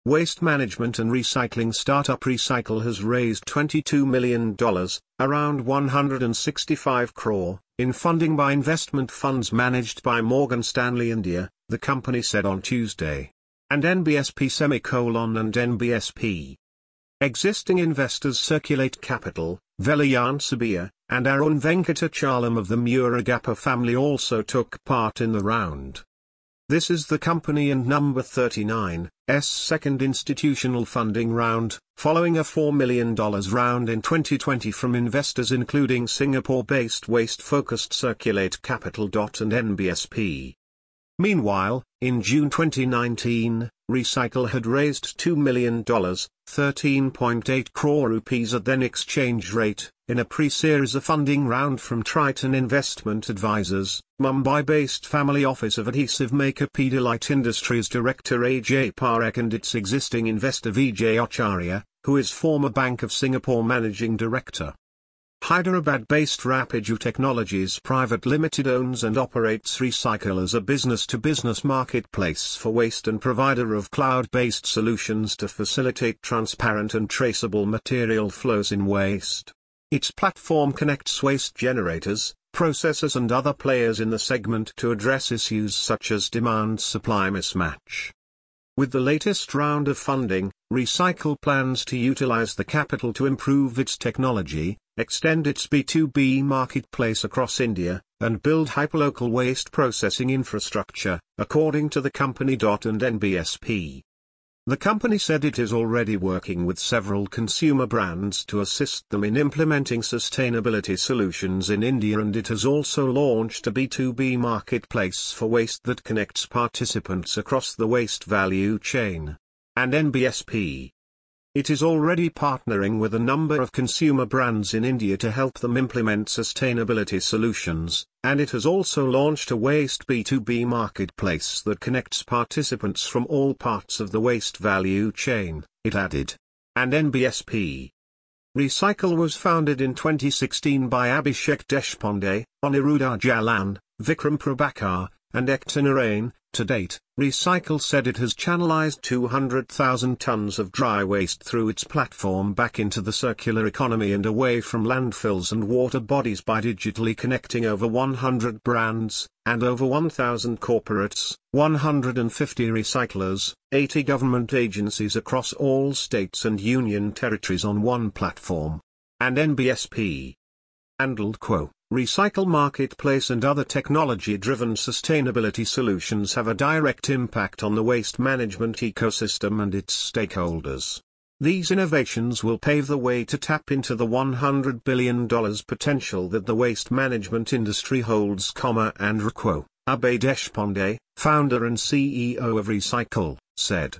Waste management and recycling startup Recycle has raised $22 million, around 165 crore, in funding by investment funds managed by Morgan Stanley India, the company said on Tuesday. And NBSP and NBSP. Existing investors Circulate Capital, Velayan Sabia, and Arun Venkatachalam of the Murugappa family also took part in the round. This is the company and number 39's second institutional funding round, following a $4 million round in 2020 from investors including Singapore-based waste-focused Circulate Capital. And NBSP. Meanwhile, in June 2019, Recycle had raised $2 million, 13.8 crore rupees at then exchange rate, in a pre-series A funding round from Triton Investment Advisors, Mumbai-based family office of adhesive maker Pidilite Industries director Ajay Parekh and its existing investor Vijay Acharya, who is former Bank of Singapore managing director. Hyderabad-based Rapiju Technologies Private Limited owns and operates Recycle as a business-to-business marketplace for waste and provider of cloud-based solutions to facilitate transparent and traceable material flows in waste. Its platform connects waste generators, processors and other players in the segment to address issues such as demand-supply mismatch. With the latest round of funding, Recycle plans to utilize the capital to improve its technology, extend its B2B marketplace across India, and build hyperlocal waste processing infrastructure, according to the company. And NBSP. The company said it is already working with several consumer brands to assist them in implementing sustainability solutions in India, and it has also launched a B2B marketplace for waste that connects participants across the waste value chain. And NBSP. It is already partnering with a number of consumer brands in India to help them implement sustainability solutions, and it has also launched a waste B2B marketplace that connects participants from all parts of the waste value chain, it added. And NBSP. Recycle was founded in 2016 by Abhishek Deshpande, Aniruddha Jalan, Vikram Prabhakar, and Ekta Narain. To date, Recycle said it has channelized 200,000 tons of dry waste through its platform back into the circular economy and away from landfills and water bodies by digitally connecting over 100 brands, and over 1,000 corporates, 150 recyclers, 80 government agencies across all states and union territories on one platform. And NBSP. Quo. Recycle marketplace and other technology-driven sustainability solutions have a direct impact on the waste management ecosystem and its stakeholders. These innovations will pave the way to tap into the $100 billion potential that the waste management industry holds. And Abhay Deshpande, founder and CEO of Recycle, said.